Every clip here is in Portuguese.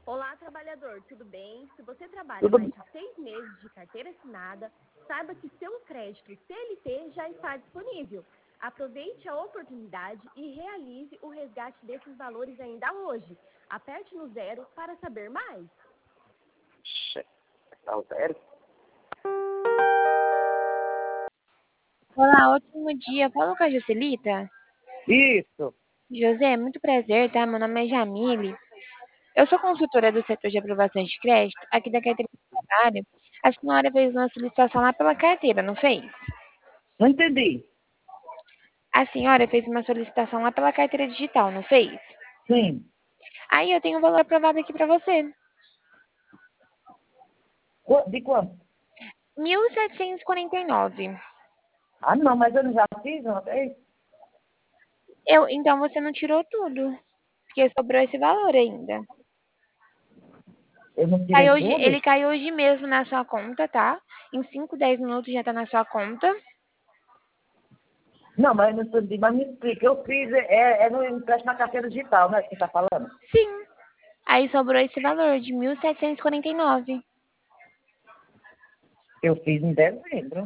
Olá, trabalhador, tudo bem? Se você trabalha Tudo mais bem. de 6 meses de carteira assinada, saiba que seu crédito CLT já está disponível. Aproveite a oportunidade e realize o resgate desses valores ainda hoje. Aperte no 0 para saber mais. Tá o zero? Olá, ótimo dia. Fala com a Jocelita. Isso. José, muito prazer, tá? Meu nome é Jamile. Eu sou consultora do setor de aprovação de crédito aqui da carteira de trabalho. A senhora fez uma solicitação lá pela carteira, não fez? Não entendi. A senhora fez uma solicitação lá pela carteira digital, não fez? Sim. Aí eu tenho um valor aprovado aqui para você. De quanto? 1.749. Ah, não, mas eu não já fiz uma vez? Então você não tirou tudo, porque sobrou esse valor ainda. Eu não tirei Ele tudo? caiu hoje mesmo na sua conta, tá? Em 5, 10 minutos já tá na sua conta. Não, mas eu não entendi. Mas me explica. Eu fiz, no empréstimo na carteira digital, né? Que você está falando? Sim. Aí sobrou esse valor de 1.749. Eu fiz em dezembro.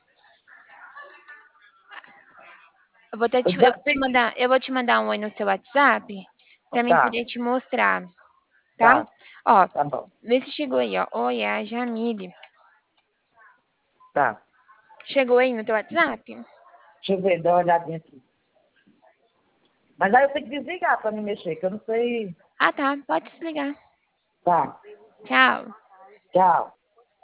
Eu vou te mandar um oi no seu WhatsApp pra mim Tá, poder te mostrar, tá? tá, Ó, tá bom. vê se chegou aí, ó. Oi, é a Jamile. Tá. Chegou aí no teu WhatsApp? Deixa eu ver, dá uma olhadinha aqui. Mas aí eu tenho que desligar para me mexer, que eu não sei. Ah, tá. Pode desligar. Tá, Tchau. tchau.